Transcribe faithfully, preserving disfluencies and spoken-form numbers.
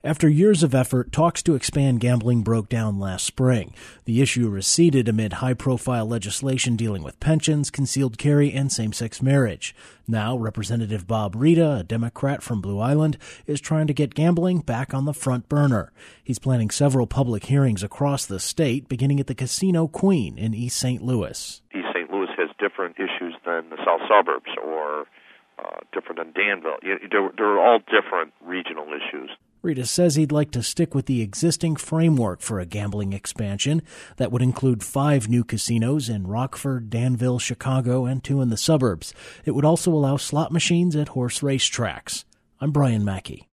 After years of effort, talks to expand gambling broke down last spring. The issue receded amid high-profile legislation dealing with pensions, concealed carry, and same-sex marriage. Now, Representative Bob Rita, a Democrat from Blue Island, is trying to get gambling back on the front burner. He's planning several public hearings across the state, beginning at the Casino Queen in East Saint Louis. East Saint Louis has different issues than the south suburbs or uh, different than Danville. They're, they're all different regional issues. Rita says he'd like to stick with the existing framework for a gambling expansion that would include five new casinos in Rockford, Danville, Chicago, and two in the suburbs. It would also allow slot machines at horse racetracks. I'm Brian Mackey.